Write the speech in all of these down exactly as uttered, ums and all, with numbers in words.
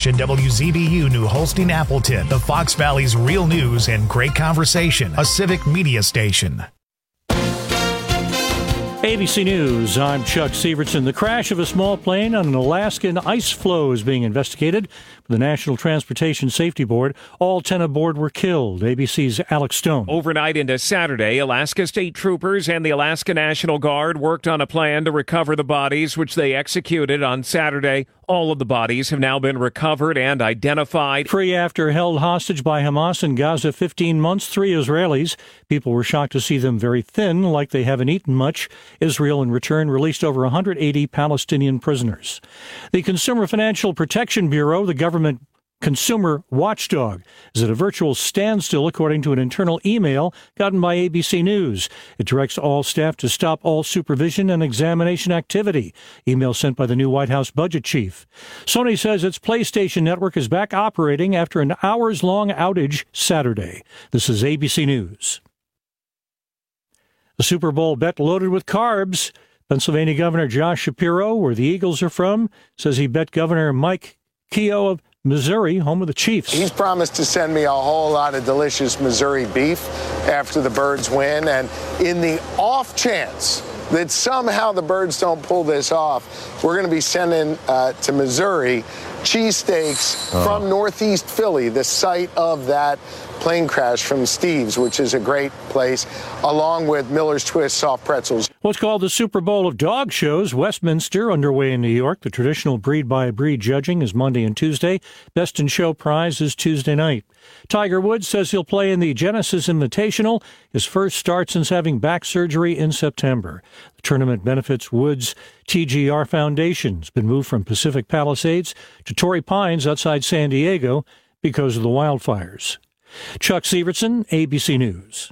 station W Z B U New Holstein Appleton, the Fox Valley's real news and great conversation, a civic media station. A B C News, I'm Chuck Severson. The crash of a small plane on an Alaskan ice floe is being investigated by the National Transportation Safety Board. All ten aboard were killed. A B C's Alex Stone. Overnight into Saturday, Alaska State Troopers and the Alaska National Guard worked on a plan to recover the bodies, which they executed on Saturday. All of the bodies have now been recovered and identified. Free after held hostage by Hamas in Gaza fifteen months, three Israelis. People were shocked to see them very thin, like they haven't eaten much. Israel, in return, released over one hundred eighty Palestinian prisoners. The Consumer Financial Protection Bureau, the government consumer watchdog, is at a virtual standstill, according to an internal email gotten by A B C News. It directs all staff to stop all supervision and examination activity. Email sent by the new White House budget chief. Sony says its PlayStation network is back operating after an hours-long outage Saturday. This is A B C News. The Super Bowl bet loaded with carbs. Pennsylvania Governor Josh Shapiro, where the Eagles are from, says he bet Governor Mike Keogh of Missouri, home of the Chiefs. He's promised to send me a whole lot of delicious Missouri beef after the Birds win. And in the off chance that somehow the Birds don't pull this off, we're going to be sending uh, to Missouri cheesesteaks oh. from Northeast Philly, the site of that plane crash from Steve's, which is a great place, along with Miller's Twist soft pretzels. What's called the Super Bowl of dog shows, Westminster, underway in New York. The traditional breed-by-breed judging is Monday and Tuesday. Best in Show prize is Tuesday night. Tiger Woods says he'll play in the Genesis Invitational, his first start since having back surgery in September. The tournament benefits Woods' T G R Foundation. It's been moved from Pacific Palisades to Torrey Pines outside San Diego because of the wildfires. Chuck Severson, A B C News.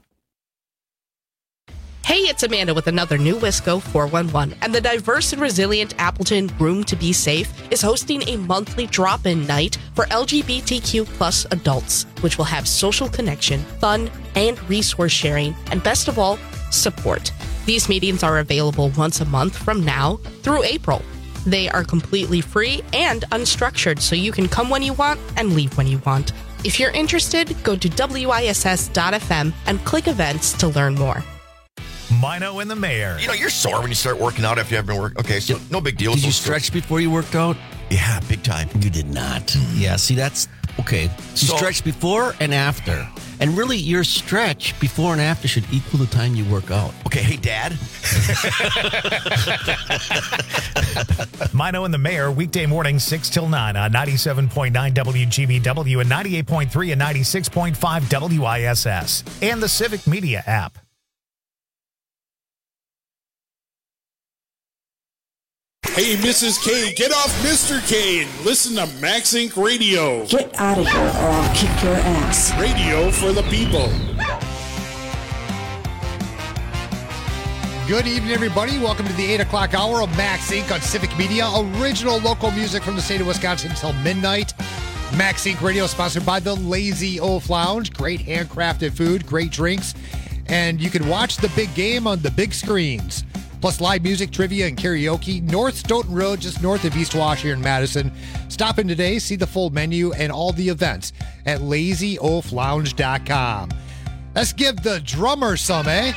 Hey, it's Amanda with another new Wisco four one one, and the diverse and resilient Appleton Room to Be Safe is hosting a monthly drop-in night for L G B T Q plus adults, which will have social connection, fun, and resource sharing, and best of all, support. These meetings are available once a month from now through April. They are completely free and unstructured, so you can come when you want and leave when you want. If you're interested, go to W I S S dot F M and click events to learn more. Mino and the Mayor. You know, you're sore when you start working out after you haven't been working. Okay, so no big deal. Did you stretch before you worked out? Yeah, big time. You did not. Yeah, see, that's okay. You so, stretch before and after. And really, your stretch before and after should equal the time you work out. Okay, hey, Dad. Mino and the Mayor, weekday morning, six till nine on ninety-seven point nine W G B W and ninety-eight point three and ninety-six point five W I S S and the Civic Media app. Hey, Missus K, get off Mister K and listen to Max Inc Radio. Get out of here or I'll kick your ass. Radio for the people. Good evening, everybody. Welcome to the eight o'clock hour of Max Incorporated on Civic Media. Original local music from the state of Wisconsin until midnight. Max Incorporated Radio, sponsored by the Lazy Oaf Lounge. Great handcrafted food, great drinks. And you can watch the big game on the big screens. Plus live music, trivia, and karaoke. North Stoughton Road, just north of East Wash here in Madison. Stop in today, see the full menu and all the events at lazy oaf lounge dot com. Let's give the drummer some, eh?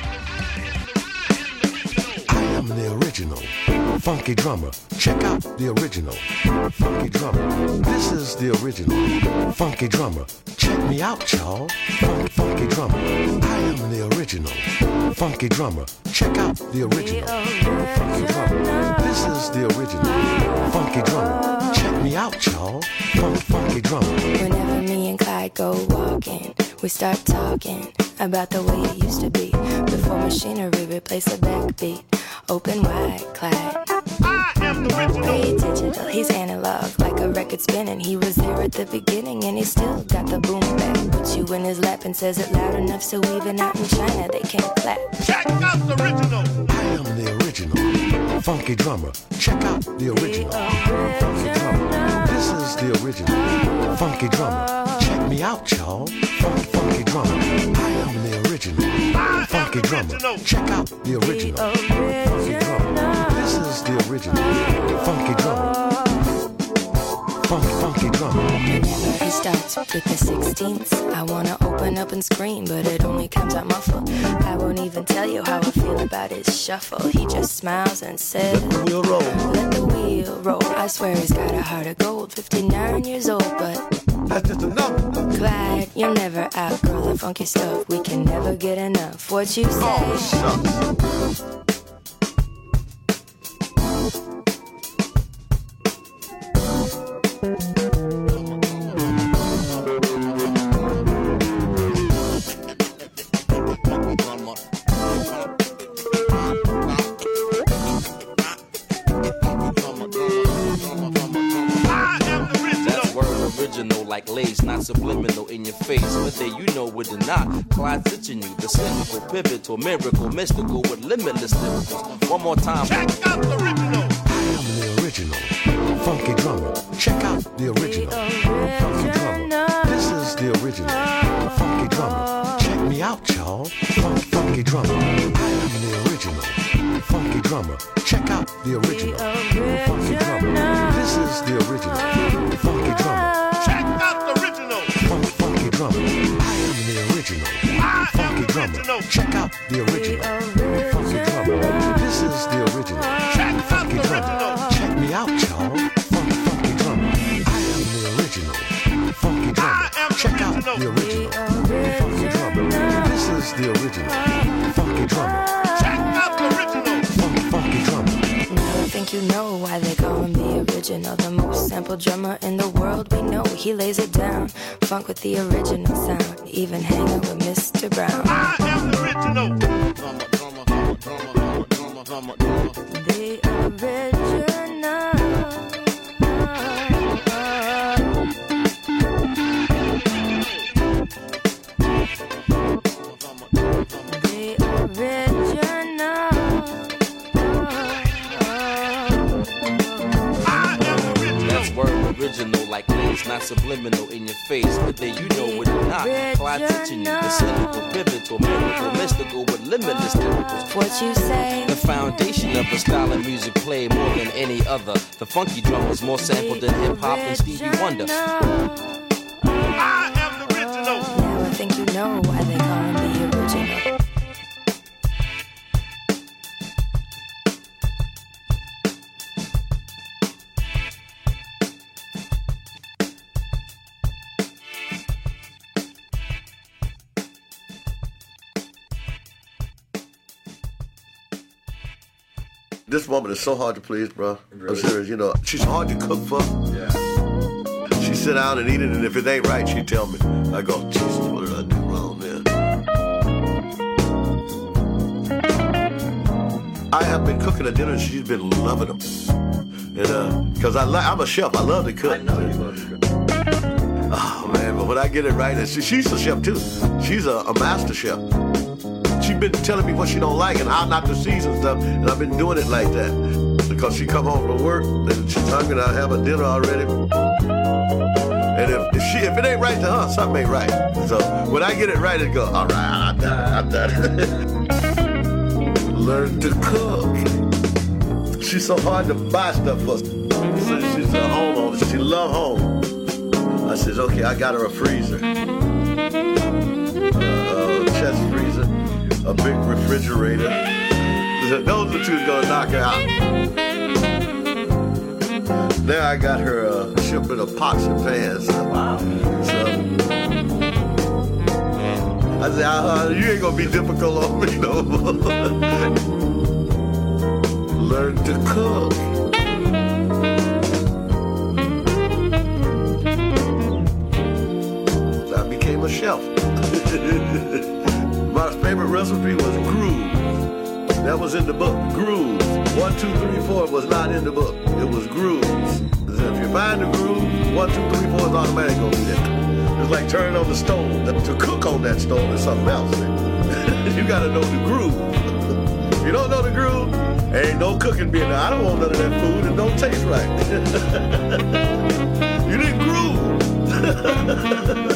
I am the original funky drummer. Check out the original funky drummer. This is the original funky drummer. Check me out, y'all. Funk, funky drummer. I am the original funky drummer. Check out the original funky drummer. This is the original funky drummer. Check me out, y'all. Funk, funky drummer. Whenever me and Clyde go walking, we start talking about the way it used to be before machinery replaced the backbeat. Open wide, Clyde. I am the original. He's digital, he's analog, like a record spinning. He was there at the beginning and he still got the boom back. Puts you in his lap and says it loud enough so even out in China they can't clap. Check out the original. I am the original funky drummer. Check out the original funky drummer. This is the original funky drummer. Check me out, y'all. Funk, funky drummer. I am the original funky drummer. Check out the original funky drummer. This is the original funky drummer. funky, funky drummer. Whenever he starts with the sixteenths, I wanna open up and scream, but it only comes out muffled. I won't even tell you how I feel about his shuffle. He just smiles and says, Let the wheel roll. Let the wheel roll. I swear he's got a heart of gold. fifty-nine years old, but that's just a number. Clyde, you'll never outgrow the funky stuff. We can never get enough. What you say? Oh, shucks. Like lace, not subliminal in your face. Whether you know it or not, Clyde's itching you. The cynical, pivotal, miracle, mystical with limitless lyricals. One more time. Check out the original. I am the original funky drummer. Check out the original funky drummer. This is the original funky drummer. Check me out, y'all. Funky, funky drummer. I am the original funky drummer. Check out the original funky drummer. This is the original funky drummer. Drummer. I am the original funky drummer. Check out the original funky drummer. This is the original funky drummer. Check me out, y'all. Funky, funky drummer. I am the original funky drummer. Check out the original funky drummer. This is the original funky drummer. Check out the original funky, funky drummer. Now I think you know why they call him the original, the most sampled drummer in the world. We know he lays it down, funk with the original sound, even hanging with Mister Brown. I am the original. The original. Original like lace, not subliminal in your face. Whether you know it or not, Clyde teaching you the cynical, pivotal, miracle, mystical with limitless lyricals. What you say? The foundation of a style of music played more than any other. The funky drum was more sampled than hip hop and Stevie Wonder. I am the original. Now I think you know why they call him the original. This woman is so hard to please, bro. Really? I'm serious. You know, she's hard to cook for. Yeah. She sit down and eat it, and if it ain't right, she tell me. I go, Jesus, what did I do wrong, man? I have been cooking a dinner, and she's been loving them. And uh, cause I li- I'm a chef. I love to cook. I know you love to cook. Oh man, but when I get it right, and she, she's a chef too. She's a, a master chef. She's been telling me what she don't like and how not to season stuff, and I've been doing it like that. Because she come home from work, and she's hungry, and I have a dinner already. And if, if she if it ain't right to her, something ain't right. So when I get it right, it go, all right, I'm done, I'm done. Learn to cook. She's so hard to buy stuff for. So she's a homeowner. She love home. I says, okay, I got her a freezer. Uh, a chest freezer. A big refrigerator. Those are two gonna knock her out. There I got her a shipment of pots and pans. Wow. So I said, uh, you ain't gonna be difficult on me no more. Learn to cook. So I became a chef. My favorite recipe was grooves. That was in the book. Grooves. One, two, three, four was not in the book. It was grooves. If you find the groove, one, two, three, four is automatic gonna be there. It's like turning on the stove. To cook on that stove is something else. You gotta know the groove. If you don't know the groove, ain't no cooking being there. I don't want none of that food. It don't taste right. You didn't groove.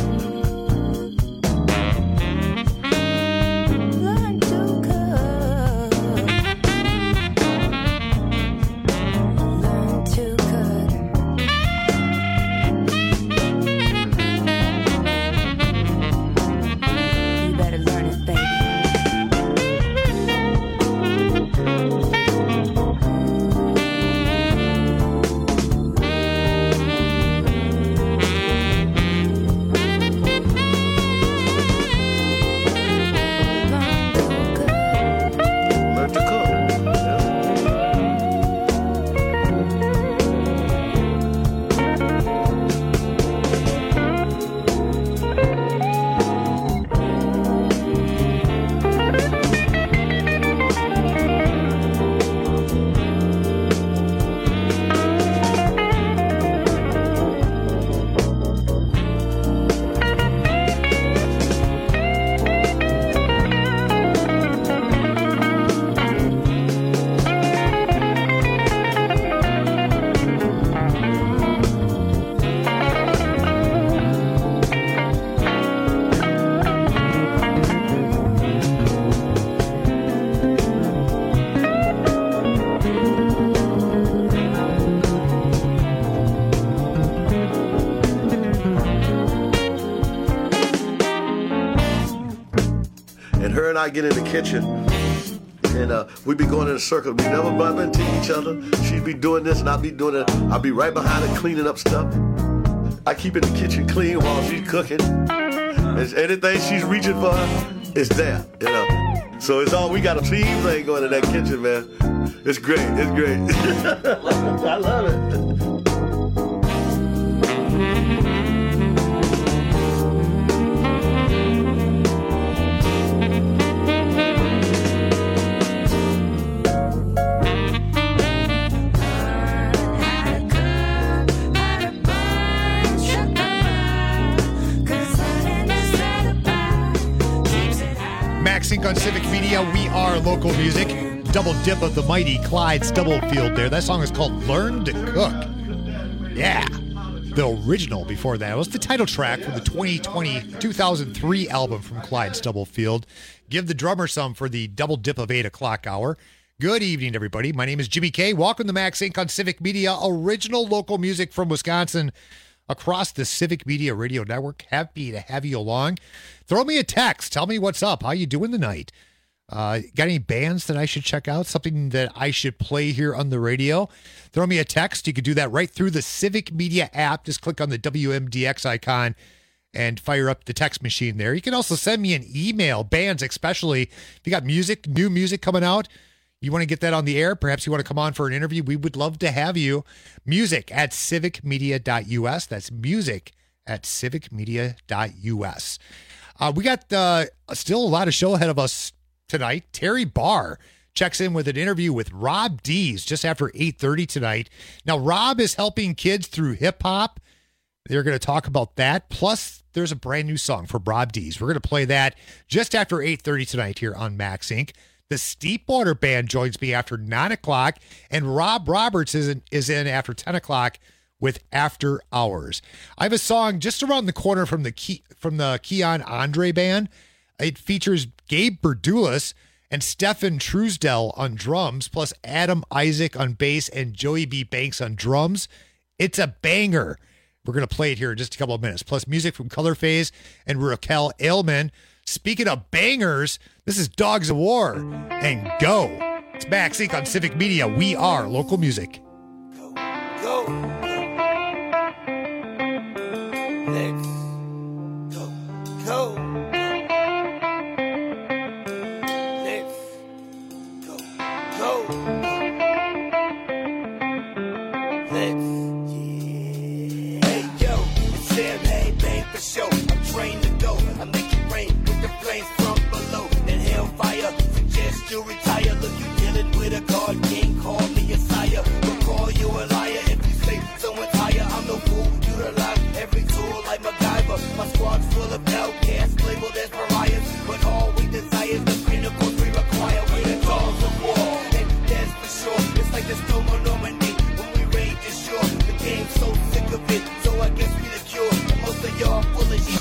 and I get in the kitchen, and uh, we'd be going in a circle. We never bump into each other. She'd be doing this, and I'd be doing it. I'd be right behind her cleaning up stuff. I keep in the kitchen clean while she's cooking. It's anything she's reaching for, it's there, you know. So it's all, we got a team thing going in that kitchen, man. It's great, it's great. I love it. MaxSync on Civic Media. We are local music. Double dip of the mighty Clyde Stubblefield there. That song is called Learn to Cook. Yeah. The original before that was the title track from the twenty twenty two thousand three album from Clyde Stubblefield. Give the drummer some for the double dip of eight o'clock hour. Good evening, everybody. My name is Jimmy K. Welcome to MaxSync on Civic Media. Original local music from Wisconsin across the Civic Media Radio Network. Happy to have you along. Throw me a text. Tell me what's up. How you doing tonight? Uh, got any bands that I should check out? Something that I should play here on the radio? Throw me a text. You can do that right through the Civic Media app. Just click on the W M D X icon and fire up the text machine there. You can also send me an email, bands especially. If you got music, new music coming out, you want to get that on the air, perhaps you want to come on for an interview, we would love to have you. Music at civic media dot U S. That's music at civic media dot U S. Uh, we got uh, still a lot of show ahead of us tonight. Terry Barr checks in with an interview with Rob Dees just after eight thirty tonight. Now, Rob is helping kids through hip-hop. They're going to talk about that. Plus, there's a brand new song for Rob Dees. We're going to play that just after eight thirty tonight here on MaxSync. The Steepwater Band joins me after nine o'clock, and Rob Roberts is in, is in after ten o'clock with After Hours. I have a song just around the corner from the Ke- from the Keon Andre Band. It features Gabe Berdulis and Stefan Truesdell on drums, plus Adam Isaac on bass and Joey B. Banks on drums. It's a banger. We're going to play it here in just a couple of minutes. Plus music from Color Phase and Raquel Ailman. Speaking of bangers, this is Dogs of War and Go. It's MaxSync on Civic Media. We are local music. Go, go. Let's go, go. Let's go, go. Let's, yeah. Hey, yo, it's Sam, hey, babe, for sure. I'm trained to go. I make it rain with the flames from below. Then hellfire, suggest you retire. Look, you dealing with a god king, call me a sire. We'll call you a liar if you say someone's higher. I'm no fool, utilize every tool like MacGyver. My squad's full of outcasts, labeled as pariahs. But all we desire is the pinnacles we require. We're the dogs of war, and that's for sure. It's like the storm on Normandy when we raid the shore. The game's so sick of it, so I guess we the cure. And most of y'all full of shit.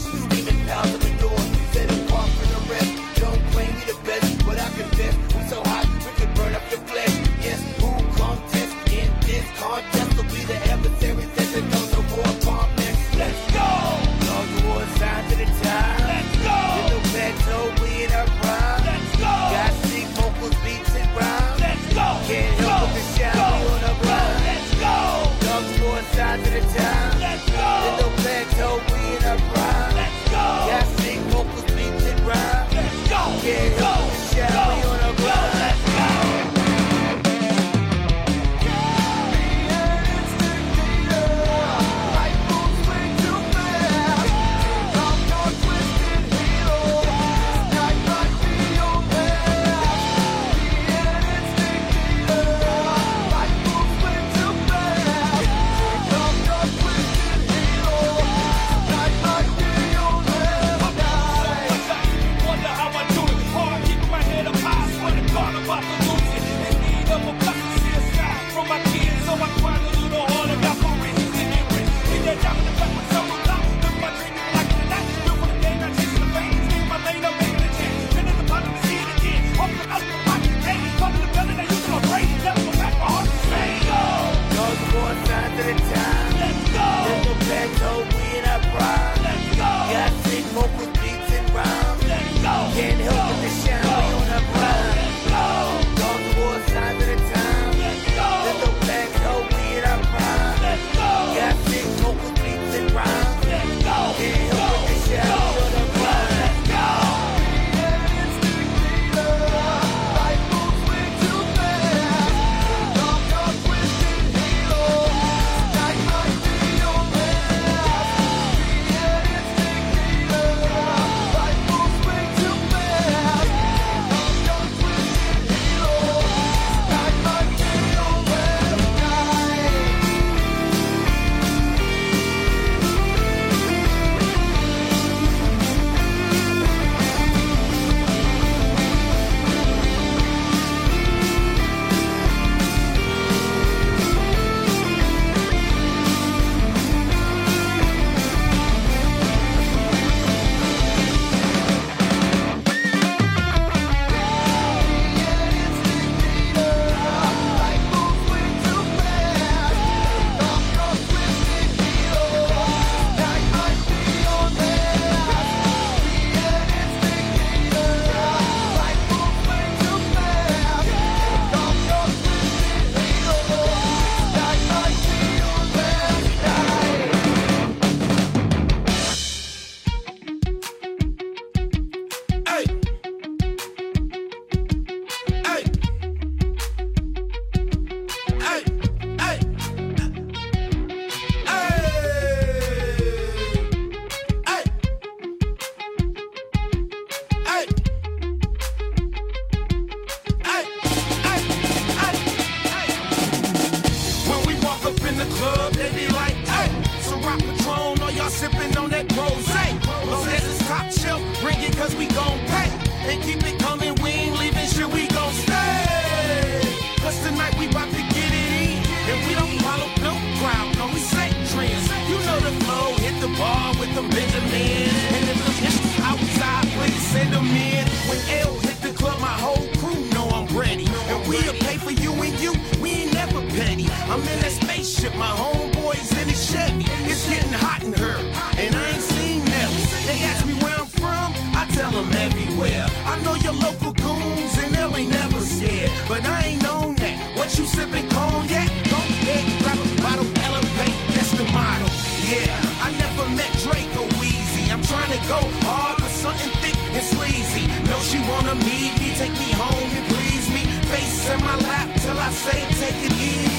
sipping on that rosé. Long as it's top shelf, bring it cause we gon' pay. And keep it coming, we ain't leaving shit, we gon' stay. Cause tonight we bout to get it in. And we don't follow no crowd, no, we set trends. You know the flow, hit the bar with them Benjamin. And if the issues outside, please send them in. When L hit the club, my whole crew know I'm ready. And we'll pay for you and you, we ain't never petty. I'm in that spaceship, my homeboys in the Chevy. It's getting hot in her, and I ain't seen Nelly. They ask me where I'm from, I tell them everywhere. I know your local goons, and L ain't never scared. But I ain't known that. What you sipping cognac? Go ahead, grab a bottle, elevate, that's the motto. Yeah, I never met Drake or Weezy. I'm trying to go hard for something thick and sleazy. No, she wanna meet me, take me home and please me. Face in my lap till I say take it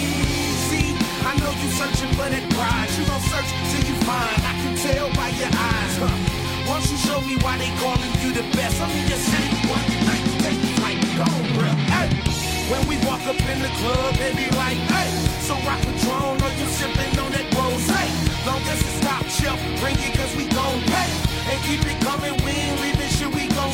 easy. I know you searching for that prize. You gon' search till you find. I can tell by your eyes, huh? Won't you show me why they calling you the best? I'm in your city, one night, take flight, go real. Hey, when we walk up in the club, they be like, hey, so rock Patron, or you sipping on that rosé? Long as it's top shelf, bring it cause we gon' pay. And keep it coming, we ain't leaving shit, we gon'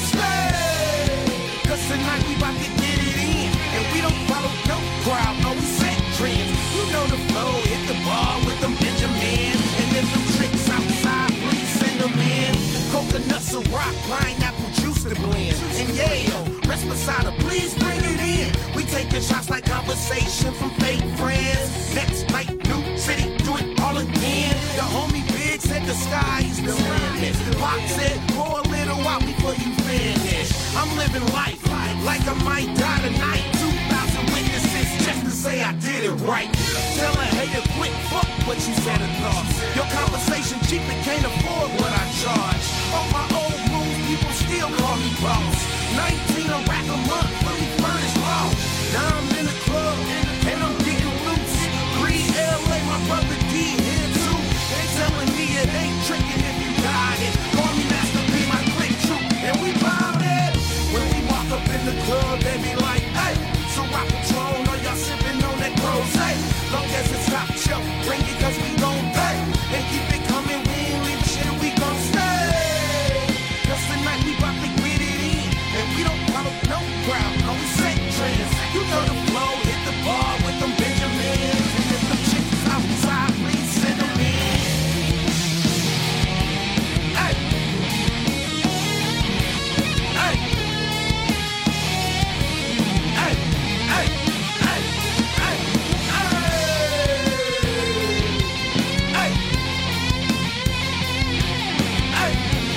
stay. Cause tonight we bout to get it in. And we don't follow no crowd, no, we set trends. You know the flow, hit the bar with them Benjamin. And if them tricks outside, please send them in. Coconuts and rock, pineapple juice to blend. And yeah, yo, rest beside her, please bring it in. We taking shots like conversation from fake friends. Next night, new city, do it all again. The homie Big said the sky is the limit. Pop said, pour a little out before you finish. I'm living life like I might die tonight. Two thousand witnesses just to say I did it right. Tell a hater quit, fuck what you said and thought. Your conversation cheap and can't afford what I charge. On my old moves, people still call me boss. nineteen a rack a month, fully furnished law. Now I'm in the club and I'm getting loose. Three L A, my brother D here too. They telling me it ain't tricking if you got it. Call me Master P, my click troop, and we bout it. When we walk up in the club, they be like, hey, so rock Patron, or y'all sipping on that rosé. Long as it's top shelf, bring it cause we gon' pay. And keep it coming, we ain't leave shit, we gon' stay. Cause tonight we bout to get it in. And we don't follow no crowd, no we set trends. You know the flow, hit the bar with them Benjamins. And if them chicks outside, please send them in. Hey. Hey. Hey. Hey. Hey. Hey. Hey. Hey.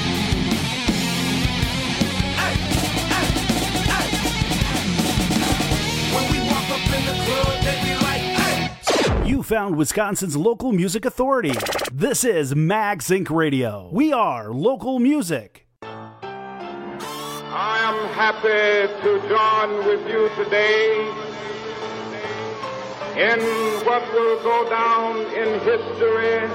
Hey. Hey. Hey. When we walk up in the club, they be like, hey. You found Wisconsin's local music authority. This is Mag Sync Radio. We are local music. I am happy to join with you today in what will go down in history.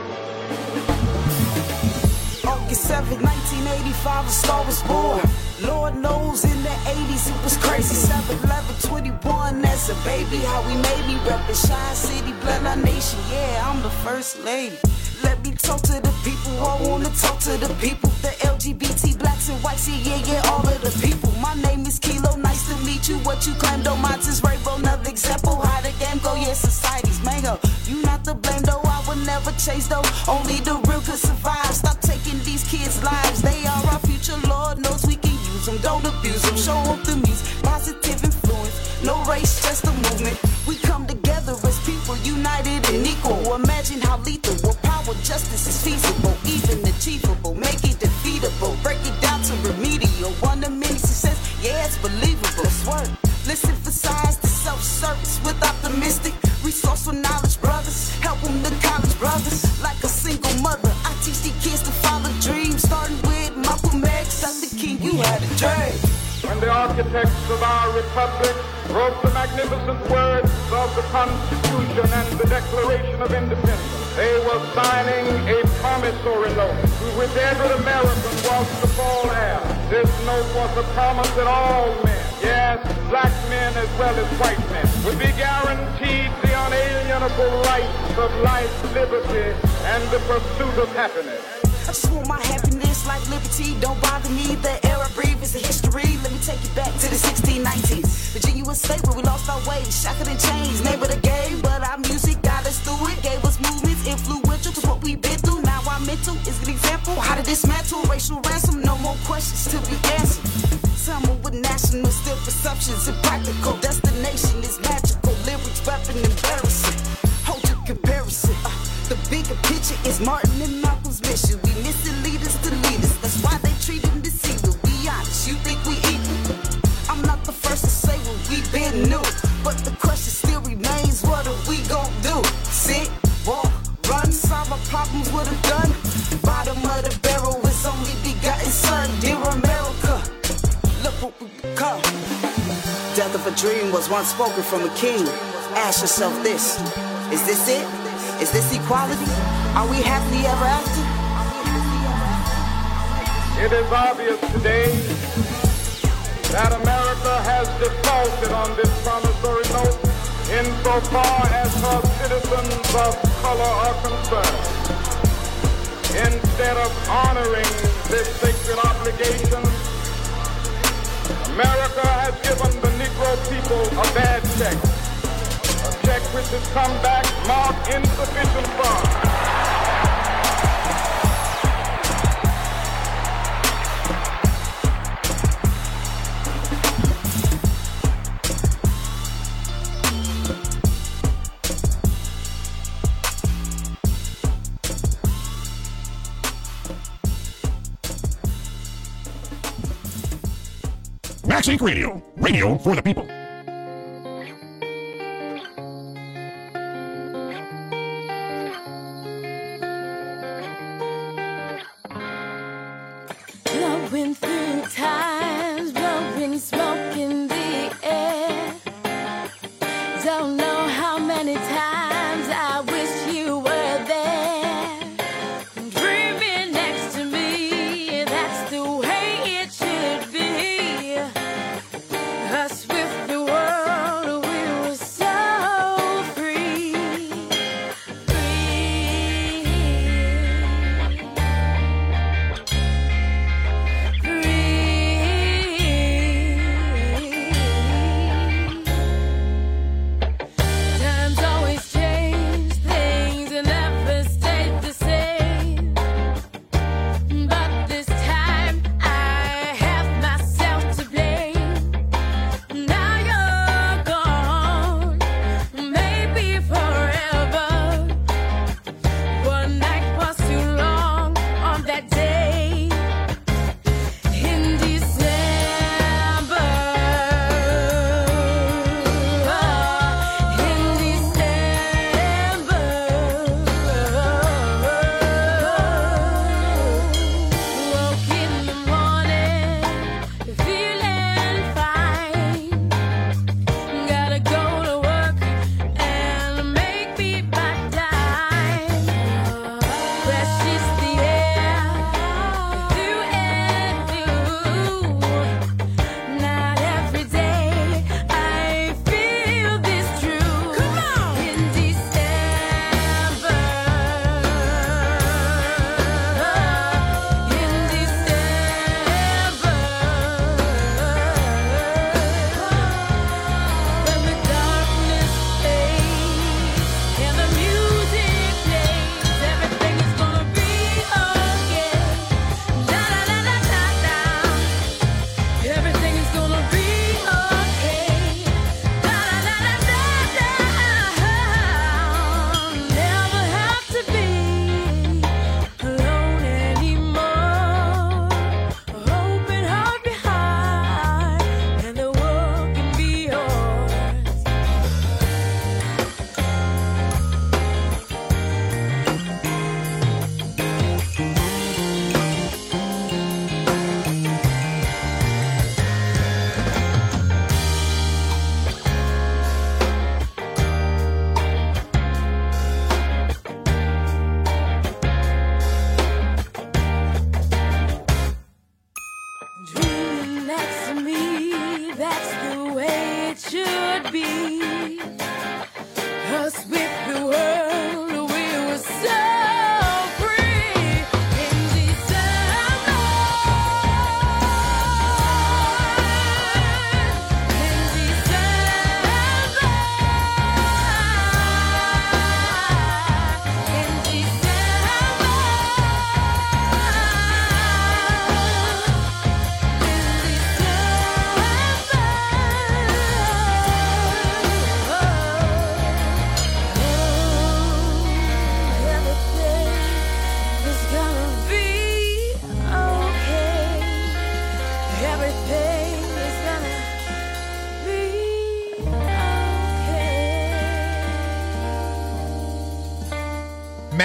August seventh, nineteen eighty-five, a star was born. Lord knows in the eighties it was crazy. seven eleven twenty-one, as a baby, how we made me reppin' Shine City, blood our nation. Yeah, I'm the first lady. Let me talk to the people, I wanna talk to the people. The L G B T, blacks and whites, yeah, yeah, yeah, all of the people. My name is Kilo, nice to meet you. What you claim, though, mine is rainbow. Another example, how the game go, yeah, society's mango. You not to blame, though, I would never chase, though. Only the real could survive. Stop taking these kids' lives, they are our future, Lord knows we can use them. Don't abuse them, show them the music, positive influence. No race, just a movement. We come together as people, united and equal. Imagine how lethal, what power, justice is feasible, even achievable. Make it defeatable, break it down to remedial. One of many success, yeah, it's believable. Swerve. Let's emphasize the self-service with optimistic, resourceful knowledge, brothers. Help them to college, brothers. Like a single mother, I teach the kids to follow dreams. Starting with Malcolm X, Doctor King, you had a dream. When the architects of our republic wrote the magnificent words of the Constitution and the Declaration of Independence, they were signing a promissory note to which every American was to fall heir. This note was a promise that all men yes, black men as well as white men, would be guaranteed the unalienable rights of life, liberty, and the pursuit of happiness. I just want my happiness like liberty. Don't bother me. The air I breathe is a history. Let me take you back to the sixteen nineteens. Virginia was state where we lost our way. Shackled and chains, name of the game. But our music got us through it. Gave us movements influential to what we've been through. Now our mental is an example. How to dismantle racial ransom. No more questions to be answered. Someone with national still perceptions. Impractical destination is magical. Lyrics weapon embarrassing. Hold your comparison. Uh, the bigger picture is Martin and Malcolm's mission. We missing leaders to lead us. That's why they treat them deceiving. Be honest, you think we equal? I'm not the first to say what we've been new, but the question still remains: what are we gon' do? Sit, walk, run, solve our problems with a gun. Bottom of the barrel is only begotten son. Dear America, look what we become. Death of a dream was once spoken from a king. Ask yourself this: is this it? Is this equality? Are we happily ever after? It is obvious today that America has defaulted on this promissory note insofar as her citizens of color are concerned. Instead of honoring this sacred obligation, America has given the Negro people a bad check. A check which has come back marked insufficient funds. MaxInc Radio, radio for the people. Blowing through times, blowing smoke in the air. Don't know how many times I wish you were there. Dreaming next to me, that's the way it should be. Us with the world, we were so free. Free.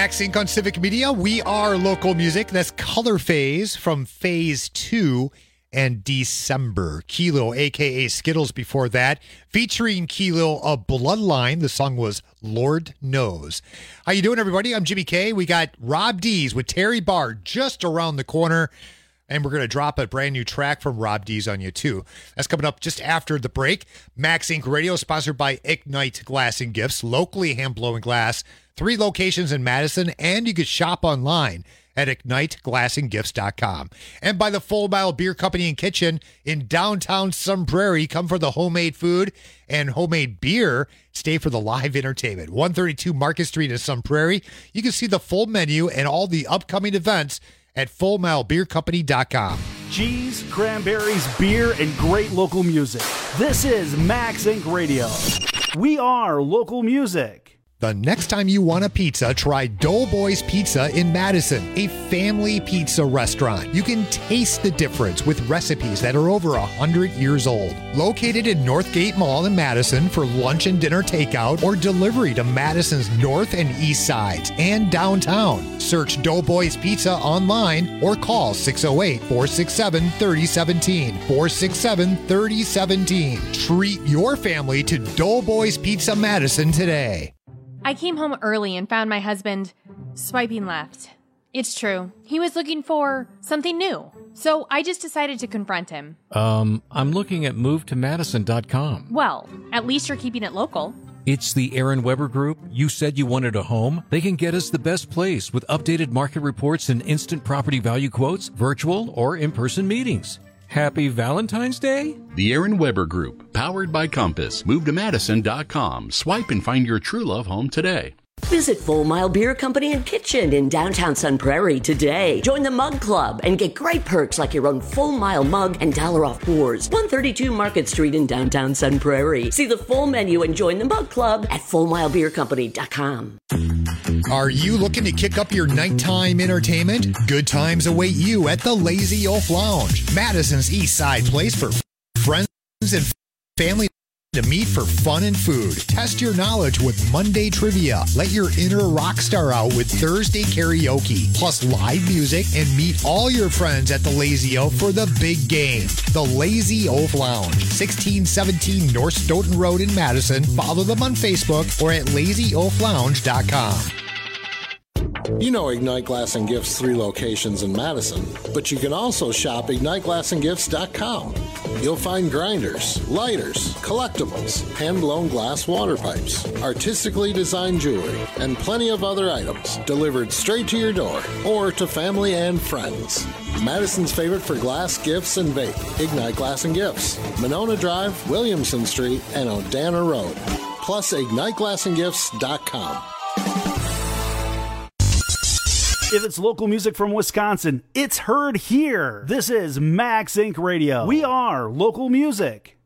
Max Inc on Civic Media. We are local music. That's Color Phase from Phase two and December. Kilo, a k a. Skittles before that. Featuring Kilo of Bloodline. The song was Lord Knows. How you doing, everybody? I'm Jimmy K. We got Rob D's with Terry Barr just around the corner. And we're going to drop a brand new track from Rob D's on you, too. That's coming up just after the break. Max Inc Radio, sponsored by Ignite Glass and Gifts. Locally hand-blowing glass. Three locations in Madison. And you can shop online at ignite glass and gifts dot com. And by the Full Mile Beer Company and Kitchen in downtown Sun Prairie. Come for the homemade food and homemade beer. Stay for the live entertainment. one thirty-two Market Street in Sun Prairie. You can see the full menu and all the upcoming events at full mile beer company dot com. Cheese, cranberries, beer, and great local music. This is Max Inc Radio. We are local music. The next time you want a pizza, try Doughboys Pizza in Madison, a family pizza restaurant. You can taste the difference with recipes that are over one hundred years old. Located in Northgate Mall in Madison for lunch and dinner takeout or delivery to Madison's north and east sides and downtown. Search Doughboys Pizza online or call six oh eight, four six seven, three oh one seven, four six seven, three oh one seven. Treat your family to Doughboys Pizza Madison today. I came home early and found my husband swiping left. It's true. He was looking for something new. So I just decided to confront him. Um, I'm looking at move to madison dot com. Well, at least you're keeping it local. It's the Aaron Weber Group. You said you wanted a home. They can get us the best place with updated market reports and instant property value quotes, virtual or in-person meetings. Happy Valentine's Day? The Aaron Weber Group, powered by Compass. Move to madison dot com. Swipe and find your true love home today. Visit Full Mile Beer Company and Kitchen in downtown Sun Prairie today. Join the Mug Club and get great perks like your own Full Mile mug and dollar off pours. one thirty-two Market Street in downtown Sun Prairie. See the full menu and join the Mug Club at full mile beer company dot com. Are you looking to kick up your nighttime entertainment? Good times await you at the Lazy Oaf Lounge, Madison's East Side place for friends and family to meet for fun and food. Test your knowledge with Monday Trivia. Let your inner rock star out with Thursday Karaoke, plus live music, and meet all your friends at the Lazy Oaf for the big game. The Lazy Oaf Lounge, sixteen seventeen North Stoughton Road in Madison. Follow them on Facebook or at lazy oaf lounge dot com. You know Ignite Glass and Gifts' three locations in Madison, but you can also shop ignite glass and gifts dot com. You'll find grinders, lighters, collectibles, hand-blown glass water pipes, artistically designed jewelry, and plenty of other items delivered straight to your door or to family and friends. Madison's favorite for glass, gifts, and vape, Ignite Glass and Gifts, Monona Drive, Williamson Street, and Odana Road. Plus ignite glass and gifts dot com. If it's local music from Wisconsin, it's heard here. This is Max Inc Radio. We are local music.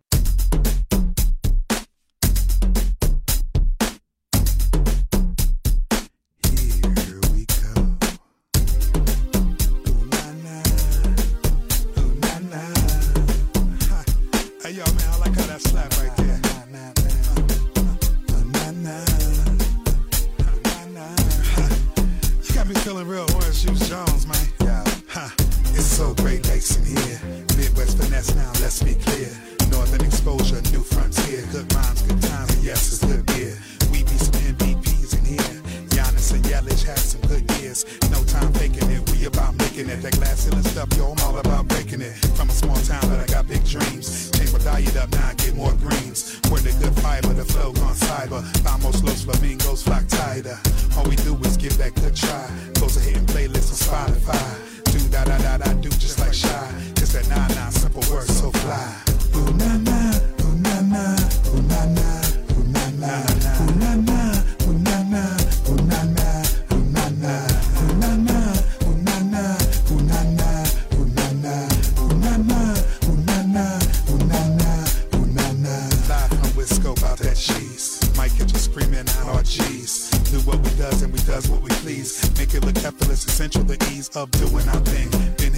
Essential, the ease of doing our thing. Been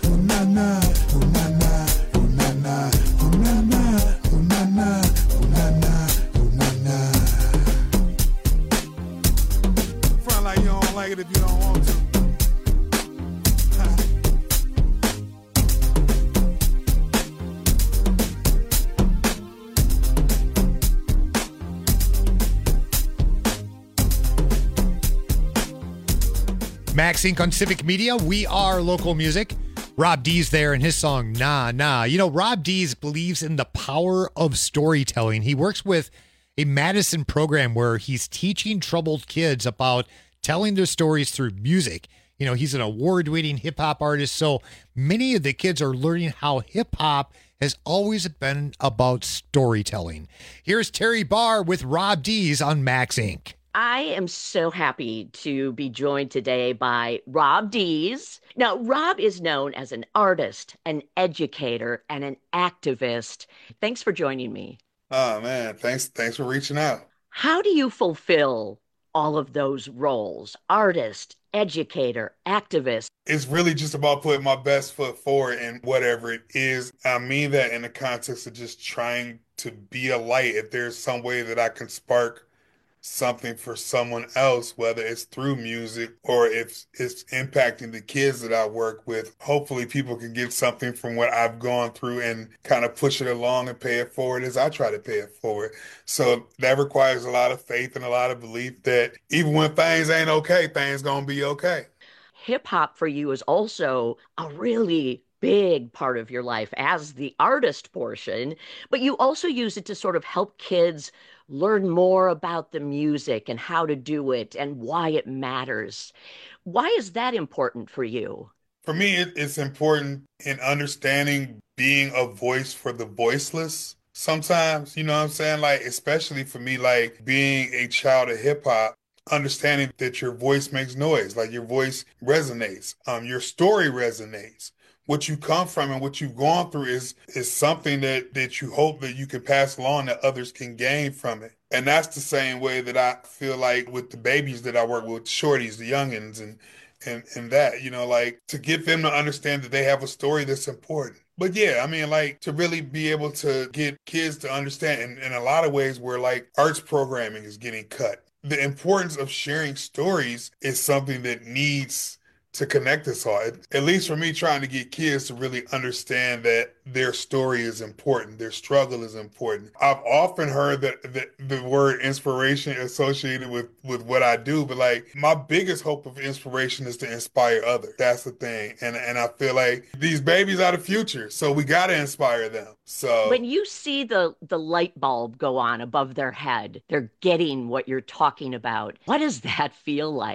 ooh na na, ooh na na, ooh na na, ooh na na, ooh na na, ooh na na, ooh na na. Front like you don't like it if you don't want to. Max Inc on Civic Media. We are local music. Rob Dees there and his song, Nah, Nah. You know, Rob Dees believes in the power of storytelling. He works with a Madison program where he's teaching troubled kids about telling their stories through music. You know, he's an award-winning hip-hop artist, so many of the kids are learning how hip-hop has always been about storytelling. Here's Terry Barr with Rob Dees on Max Inc. I am so happy to be joined today by Rob Dees. Now, Rob is known as an artist, an educator, and an activist. Thanks for joining me. Oh, man. Thanks, thanks for reaching out. How do you fulfill all of those roles? Artist, educator, activist. It's really just about putting my best foot forward in whatever it is. I mean that in the context of just trying to be a light. If there's some way that I can spark something for someone else, whether it's through music or if it's impacting the kids that I work with, hopefully people can get something from what I've gone through and kind of push it along and pay it forward as I try to pay it forward. So that requires a lot of faith and a lot of belief that even when things ain't okay, things gonna be okay. Hip hop for you is also a really big part of your life as the artist portion, but you also use it to sort of help kids learn more about the music and how to do it and why it matters. Why is that important for you? For me, it, it's important in understanding being a voice for the voiceless sometimes, you know what I'm saying? Like, especially for me, like being a child of hip hop, understanding that your voice makes noise, like your voice resonates, um, your story resonates. What you come from and what you've gone through is is something that, that you hope that you can pass along that others can gain from it. And that's the same way that I feel like with the babies that I work with, shorties, the youngins, and, and, and that, you know, like to get them to understand that they have a story that's important. But yeah, I mean, like to really be able to get kids to understand in, in a lot of ways where like arts programming is getting cut. The importance of sharing stories is something that needs to connect us all, at least for me, trying to get kids to really understand that their story is important, their struggle is important. I've often heard that the, the word inspiration associated with, with what I do, but like my biggest hope of inspiration is to inspire others. That's the thing. And, and I feel like these babies are the future, so we got to inspire them. So when you see the, the light bulb go on above their head, they're getting what you're talking about. What does that feel like?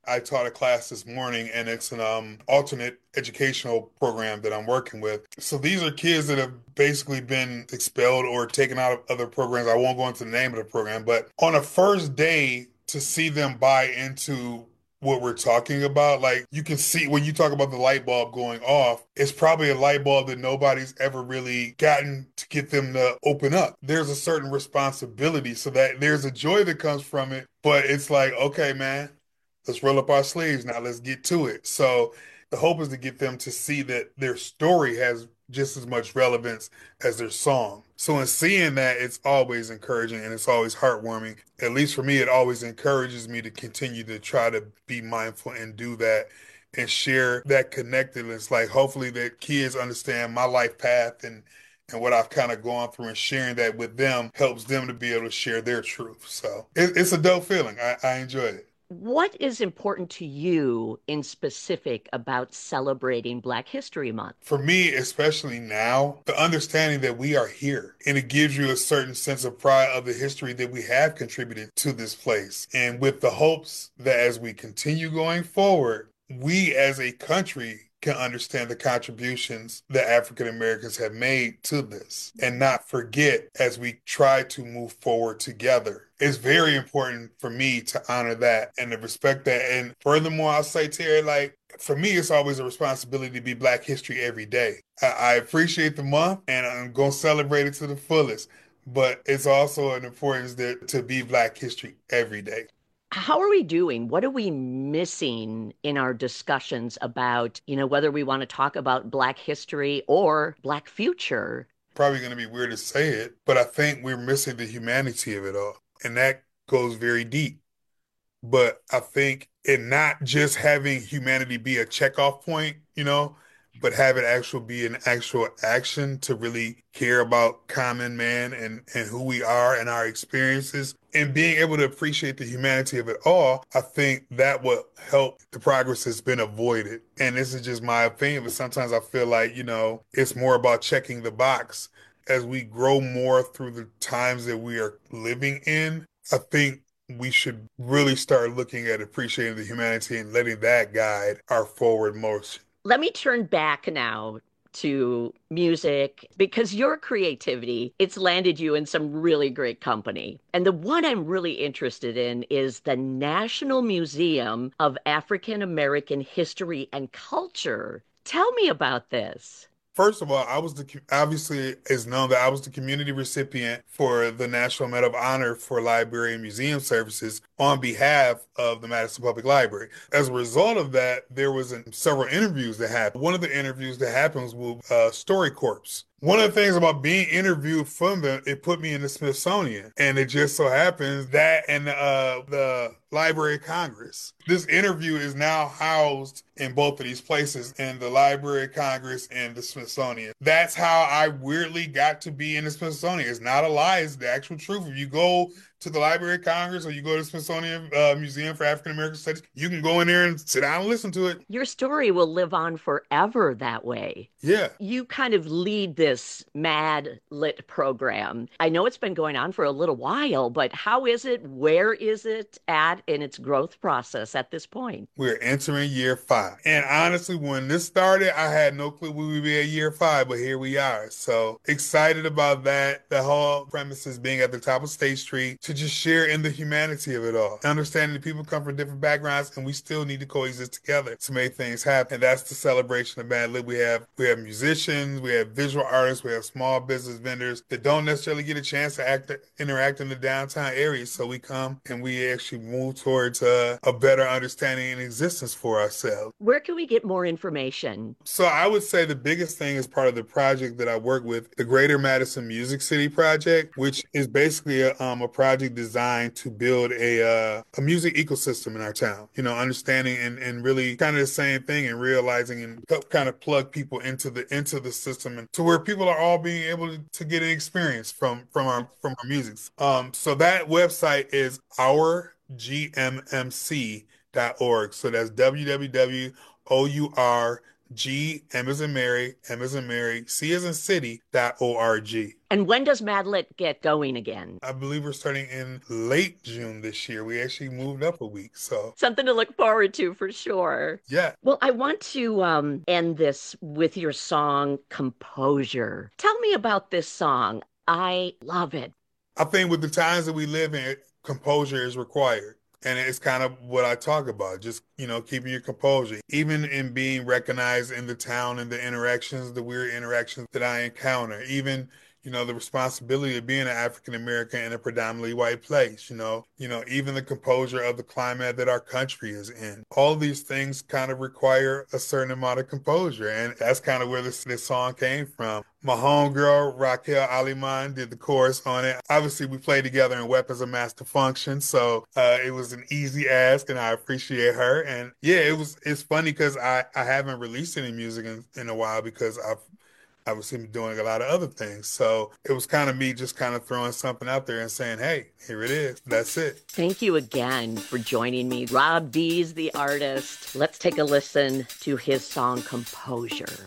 I taught a class this morning, and it's an um, alternate educational program that I'm working with. So these are kids that have basically been expelled or taken out of other programs. I won't go into the name of the program, but on a first day, to see them buy into what we're talking about, like you can see when you talk about the light bulb going off, it's probably a light bulb that nobody's ever really gotten to get them to open up. There's a certain responsibility, so that there's a joy that comes from it, but it's like, okay, man, let's roll up our sleeves now, let's get to it. So the hope is to get them to see that their story has just as much relevance as their song. So in seeing that, it's always encouraging and it's always heartwarming. At least for me, it always encourages me to continue to try to be mindful and do that and share that connectedness. Like hopefully that kids understand my life path and and what I've kind of gone through, and sharing that with them helps them to be able to share their truth. So it, it's a dope feeling. I, I enjoy it. What is important to you in specific about celebrating Black History Month? For me, especially now, the understanding that we are here, and it gives you a certain sense of pride of the history that we have contributed to this place. And with the hopes that as we continue going forward, we as a country can understand the contributions that African Americans have made to this and not forget as we try to move forward together. It's very important for me to honor that and to respect that. And furthermore, I'll say, Terry, like, for me, it's always a responsibility to be Black history every day. I, I appreciate the month and I'm going to celebrate it to the fullest, but it's also an importance that, to be Black history every day. How are we doing? What are we missing in our discussions about, you know, whether we want to talk about Black history or Black future? Probably going to be weird to say it, but I think we're missing the humanity of it all. And that goes very deep. But I think in not just having humanity be a checkoff point, you know, but have it actually be an actual action to really care about common man and, and who we are and our experiences and being able to appreciate the humanity of it all, I think that will help the progress that's been avoided. And this is just my opinion, but sometimes I feel like, you know, it's more about checking the box. As we grow more through the times that we are living in, I think we should really start looking at appreciating the humanity and letting that guide our forward motion. Let me turn back now to music, because your creativity, it's landed you in some really great company. And the one I'm really interested in is the National Museum of African American History and Culture. Tell me about this. First of all, I was the, obviously it's known that I was the community recipient for the National Medal of Honor for Library and Museum Services on behalf of the Madison Public Library. As a result of that, there was an, several interviews that happened. One of the interviews that happened was with uh, StoryCorps. One of the things about being interviewed from them, it put me in the Smithsonian. And it just so happens that and uh, the Library of Congress. This interview is now housed in both of these places, in the Library of Congress and the Smithsonian. That's how I weirdly got to be in the Smithsonian. It's not a lie, it's the actual truth. If you go to the Library of Congress or you go to the Smithsonian uh, Museum for African American Studies, you can go in there and sit down and listen to it. Your story will live on forever that way. Yeah. You kind of lead this Mad Lit program. I know it's been going on for a little while, but how is it? Where is it at in its growth process at this point? We're entering year five. And honestly, when this started, I had no clue we would be at year five, but here we are. So excited about that. The whole premise is being at the top of State Street to just share in the humanity of it all. Understanding that people come from different backgrounds and we still need to coexist together to make things happen. And that's the celebration of Mad Lit. We have we have musicians, we have visual artists, we have small business vendors that don't necessarily get a chance to act interact in the downtown area. So we come and we actually move towards uh, a better understanding and existence for ourselves. Where can we get more information? So I would say the biggest thing is part of the project that I work with, the Greater Madison Music City Project, which is basically a, um, a project designed to build a uh, a music ecosystem in our town. You know, understanding and, and really kind of the same thing and realizing and help kind of plug people into the into the system and to where people are all being able to, to get an experience from from our from our music. Um, so that website is our G M M C dot org. So that's w w w dot o u r G, M as in Mary, M as in Mary, C as in City, dot O R G. And when does Madlet get going again? I believe we're starting in late June this year. We actually moved up a week, so. Something to look forward to for sure. Yeah. Well, I want to um, end this with your song, Composure. Tell me about this song. I love it. I think with the times that we live in, composure is required. And it's kind of what I talk about, just, you know, keeping your composure. Even in being recognized in the town and the interactions, the weird interactions that I encounter. Even, you know, the responsibility of being an African American in a predominantly white place, you know, you know, even the composure of the climate that our country is in. All these things kind of require a certain amount of composure. And that's kind of where this, this song came from. My homegirl, Raquel Aliman, did the chorus on it. Obviously, we played together in Weapons of Mass Function, so uh, it was an easy ask, and I appreciate her. And yeah, it was. It's funny because I, I haven't released any music in, in a while because I've obviously been doing a lot of other things. So it was kind of me just kind of throwing something out there and saying, hey, here it is. That's it. Thank you again for joining me. Rob D's the artist. Let's take a listen to his song, Composure.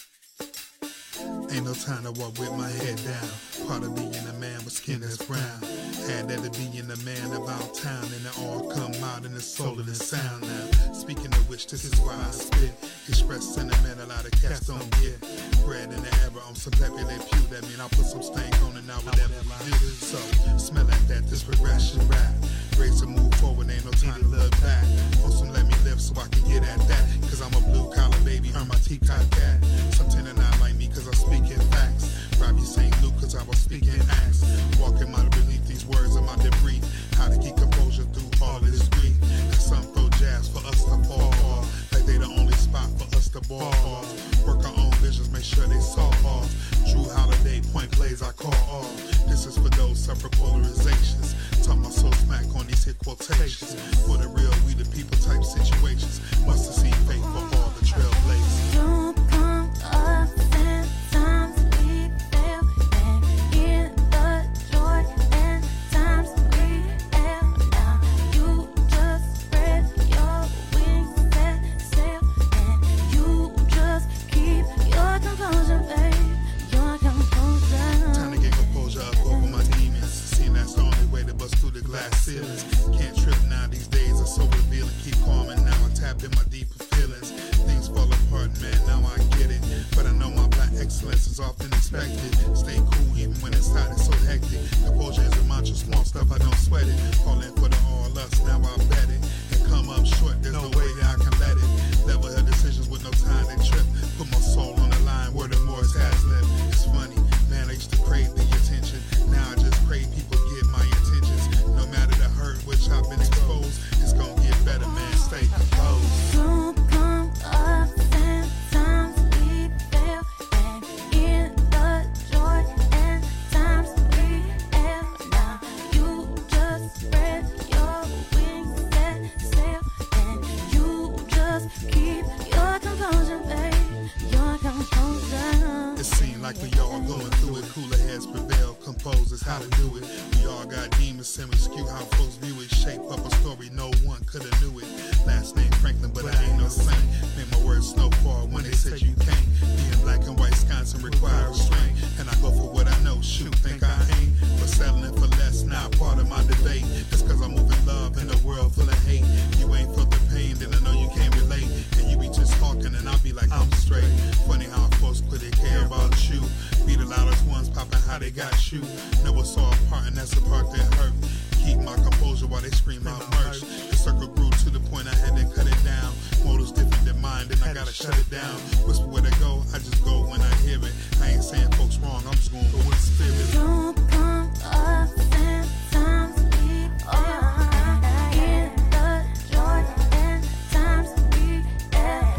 Ain't no time to walk with my head down. Part of being a man with skin that's brown. Had that to being a man about town. And it all come out in the soul of the sound now. Speaking of which, this is why I spit. Express sentiment a lot of cats don't get. Bred in the era on some peppy they pew. That mean I'll put some stank on it now whatever we do. So, smell like that, this progression rap. Raise and move forward, ain't no time to look back. On some let me live so I can get at that. Cause I'm a blue collar baby, earn my teacup cat. Some tend to not like me cause I'm speaking facts. Robbie Saint Luke cause I was speaking acts. Walking out beneath these words of my debris. How to keep composure through all of this grief. Cause some throw jazz for us to fall off. Like they the only spot for us to ball off. Work our own visions, make sure they saw off. True holiday point plays I call off. This is for those suffer polarizations. Talk my soul smack on these hit quotations. For the real, we the people type situations. Must have seen faith for all the trailblazers. You come up and times we fail, and in the joy and times we fail. Now you just spread your wings, set sail, and you just keep your composure, babe. Your composure. Time to get composure up over my demons. Seeing that's the only way to bust through the glass ceilings. Can't trip now, these days are so revealing. Keep calm and now I tap in my deeper feelings. Things fall apart, man, now I get it. But I know my black excellence is often expected. Stay cool even when inside it's so hectic. Composure is a mantra, small stuff, I don't sweat it. Calling for the all us, now I bet it. And come up short, there's no way that I can let it. Level her decisions with no time to trip. Put my soul on the line where the Morris has left. It's funny, man, I used to crave the attention. Now I just crave people get my intentions. No matter the hurt which I've been exposed, it's gonna get better, man, stay composed. You come up and times we fail, and in the joy and times we fail. Now you just spread your wings, set sail, and you just keep your composure, babe. Your composure. It seemed like we all going through it. Cooler heads prevail, compose is how to do it. We all got demons and we skew how folks view it. Shape up a story no one coulda knew it. Last name Franklin, but I ain't no saint. Made my words snowfall when they said you can't. Being black and white Wisconsin require restraint. And I go for what I know, shoot, think I ain't. But settling for less, not part of my debate. It's cause I'm moving love in a world full of hate. You ain't felt the pain, then I know you can't relate. And you be just talking and I'll be like, I'm straight. Funny how folks put their care about you. Be the loudest ones popping how they got you. Never saw a part and that's the part that hurt. Keep my composure while they scream out merch. The circle grew to the point I had to cut it down. Motives different than mine, then I gotta shut it down. Whisper where to go, I just go when I hear it. I ain't saying folks wrong, I'm just going go with the spirit. You come up and times we fail, and in the joy and times we fail.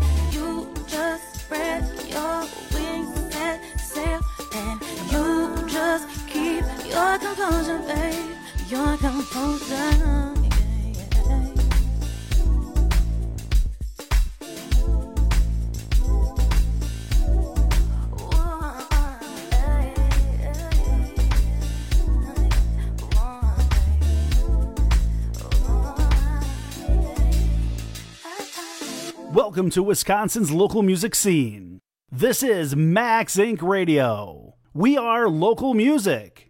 You just spread your wings, set sail, and you just keep your composure, babe. Your composure. Welcome to Wisconsin's local music scene. This is Max Inc Radio. We are local music.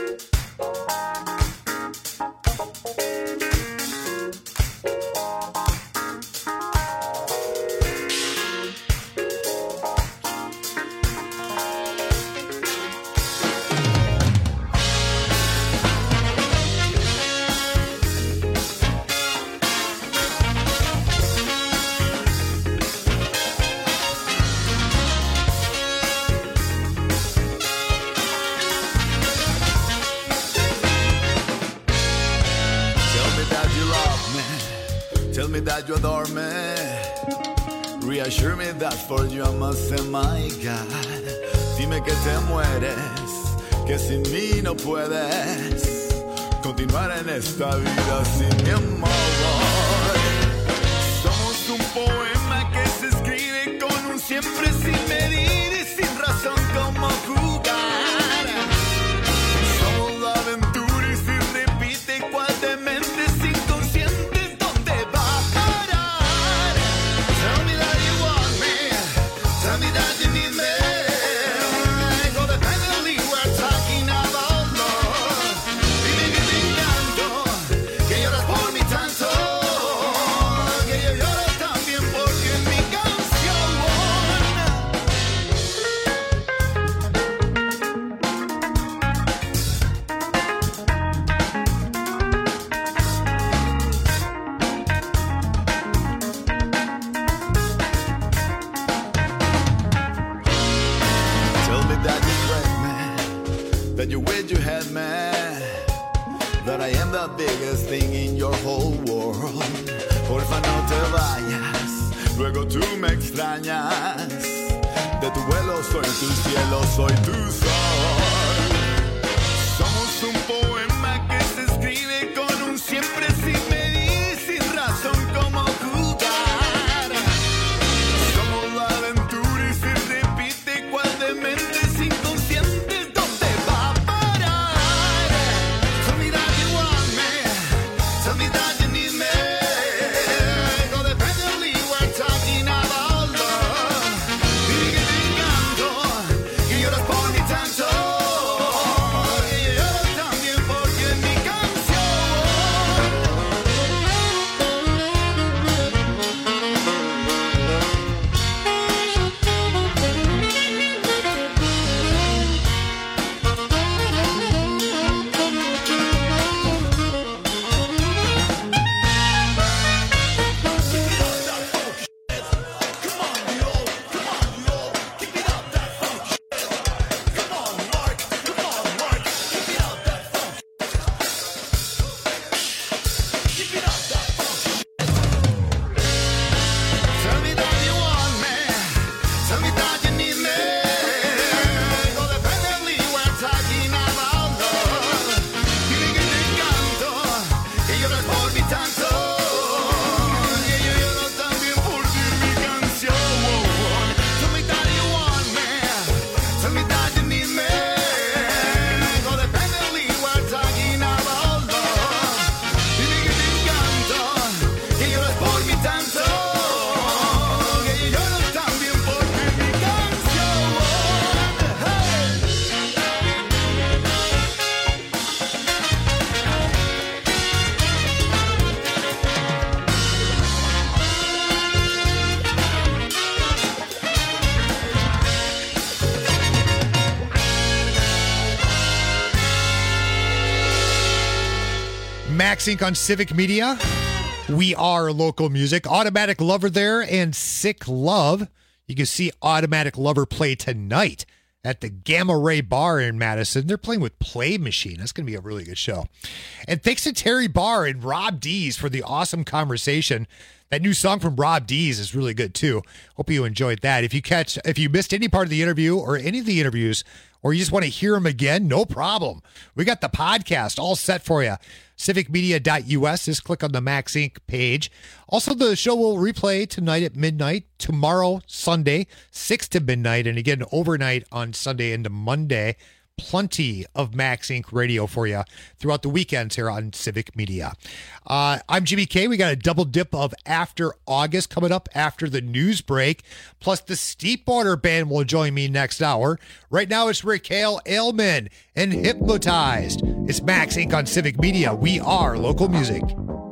That you adore me, reassure me that for you I must say my God. Dime que te mueres, que sin mí no puedes continuar en esta vida sin mi amor. Somos un poema que se escribe con un siempre sin medir y sin razón como jugar. Somos la aventura y si repite cual demente sin consciente dónde va. Tell me that you need me. Codependently we're talking about love. Dime que te encanto, que lloras por mí tanto, que yo lloro también porque en mi that you wish you had me, that I am the biggest thing in your whole world. Porfa no te vayas, luego tú me extrañas. De tu vuelo soy tu cielo, soy tu sol. Somos un poema que se escribe con un siempre sin medir, sin razón como jugar. Somos la aventura y se repite cual demente sin consciente. Max Inc on Civic Media. We are local music. Automatic Lover there and Sick Love. You can see Automatic Lover play tonight at the Gamma Ray Bar in Madison. They're playing with Play Machine. That's going to be a really good show. And thanks to Terry Barr and Rob Dees for the awesome conversation. That new song from Rob Dees is really good too. Hope you enjoyed that. If you catch, if you missed any part of the interview or any of the interviews, or you just want to hear them again, no problem. We got the podcast all set for you. civic media dot U S. Just click on the Max Inc page. Also, the show will replay tonight at midnight, tomorrow, Sunday, six to midnight, and again overnight on Sunday into Monday. plenty of Max Incorporated radio for you throughout the weekends here on Civic Media. Uh, I'm Jimmy K. We got a double dip of After August coming up after the news break. Plus, the Steepwater Band will join me next hour. Right now, it's Raquel Ailman and Hypnotized. It's Max Incorporated on Civic Media. We are local music.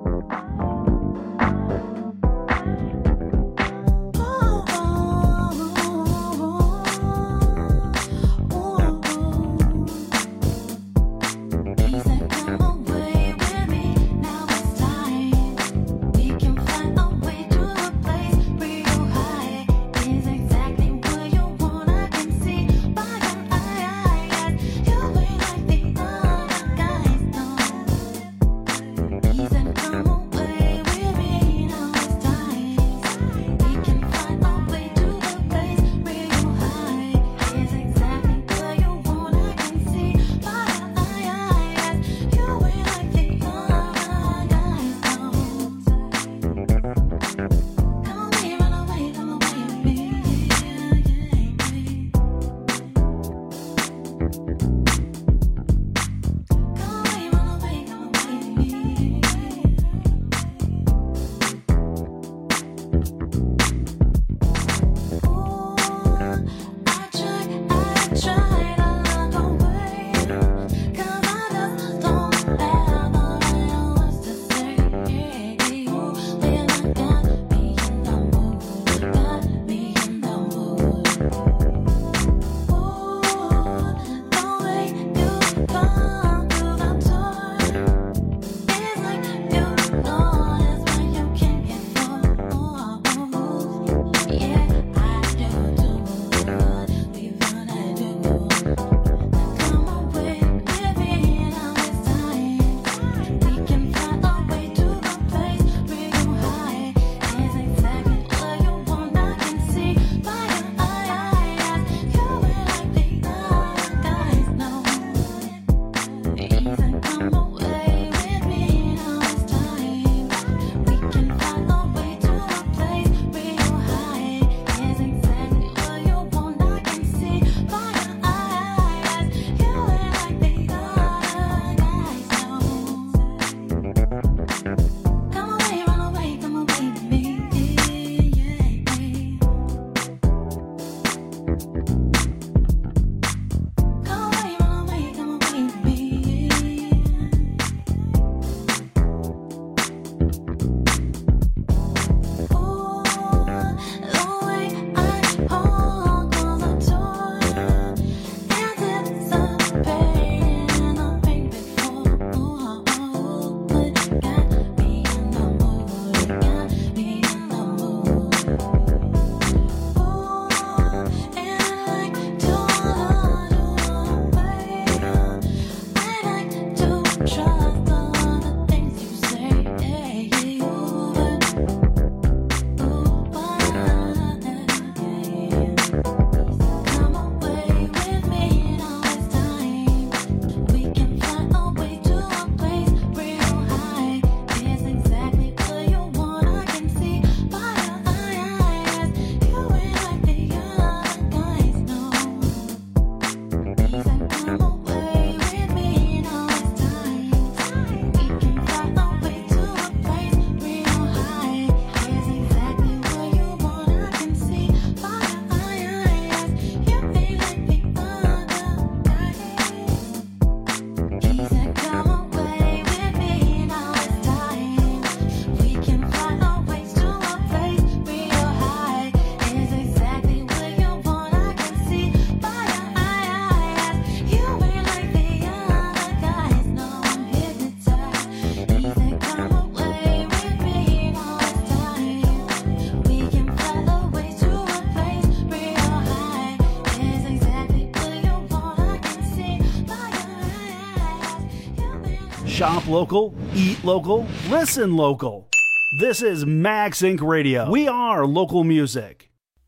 Shop local, eat local, listen local. This is Max Incorporated Radio. We are local music.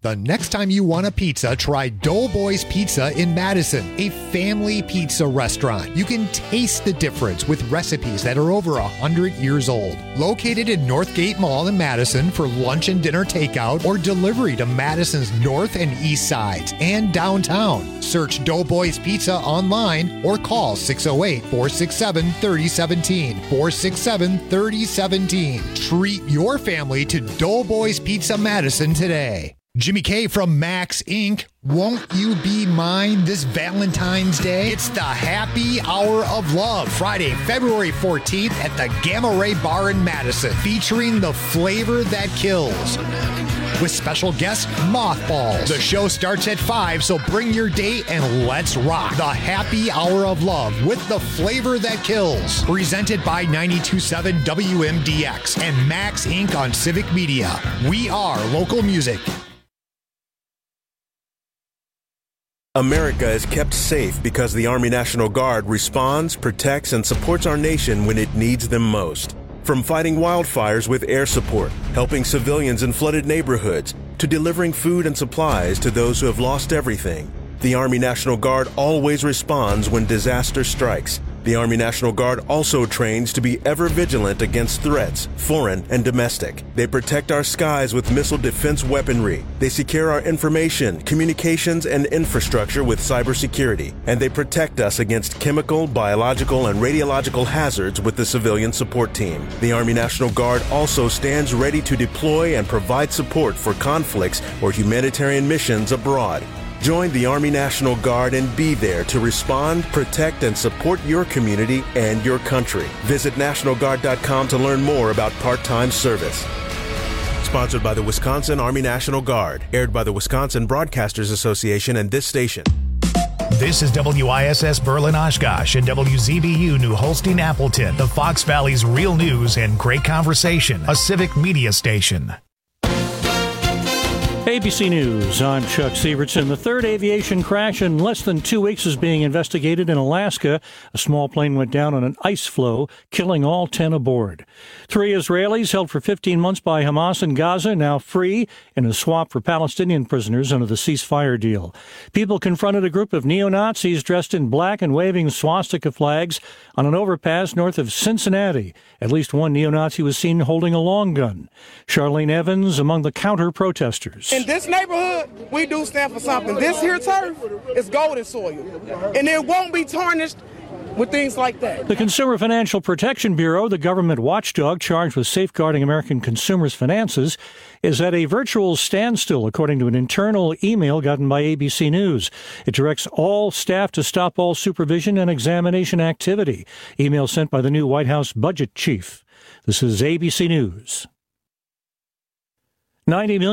The next time you want a pizza, try Doughboys Pizza in Madison, a family pizza restaurant. You can taste the difference with recipes that are over one hundred years old. Located in Northgate Mall in Madison for lunch and dinner takeout or delivery to Madison's north and east sides and downtown. Search Doughboys Pizza online or call six oh eight, four six seven, three oh one seven, four six seven, three oh one seven. Treat your family to Doughboys Pizza Madison today. Jimmy K from Max Incorporated. Won't you be mine this Valentine's Day? It's the Happy Hour of Love, Friday, February fourteenth at the Gamma Ray Bar in Madison, featuring the flavor that kills. With special guest Mothballs. The show starts at five, so bring your date and let's rock. The Happy Hour of Love with the flavor that kills. Presented by ninety-two point seven W M D X and Max Incorporated on Civic Media. We are local music. America is kept safe because the Army National Guard responds, protects, and supports our nation when it needs them most. From fighting wildfires with air support, helping civilians in flooded neighborhoods, to delivering food and supplies to those who have lost everything, the Army National Guard always responds when disaster strikes. The Army National Guard also trains to be ever vigilant against threats, foreign and domestic. They protect our skies with missile defense weaponry. They secure our information, communications, and infrastructure with cybersecurity. And they protect us against chemical, biological, and radiological hazards with the civilian support team. The Army National Guard also stands ready to deploy and provide support for conflicts or humanitarian missions abroad. Join the Army National Guard and be there to respond, protect, and support your community and your country. Visit National Guard dot com to learn more about part-time service. Sponsored by the Wisconsin Army National Guard. Aired by the Wisconsin Broadcasters Association and this station. This is W I S S Berlin Oshkosh and W Z B U New Holstein Appleton, the Fox Valley's real news and great conversation, a civic media station. A B C News, I'm Chuck Sievertson. The third aviation crash in less than two weeks is being investigated in Alaska. A small plane went down on an ice floe, killing all ten aboard. Three Israelis held for fifteen months by Hamas in Gaza, now free in a swap for Palestinian prisoners under the ceasefire deal. People confronted a group of neo-Nazis dressed in black and waving swastika flags on an overpass north of Cincinnati. At least one neo-Nazi was seen holding a long gun. Charlene Evans among the counter-protesters. In this neighborhood, we do stand for something. This here turf is golden soil, and it won't be tarnished with things like that. The Consumer Financial Protection Bureau, the government watchdog charged with safeguarding American consumers' finances, is at a virtual standstill, according to an internal email gotten by A B C News. It directs all staff to stop all supervision and examination activity. Email sent by the new White House budget chief. This is A B C News. ninety million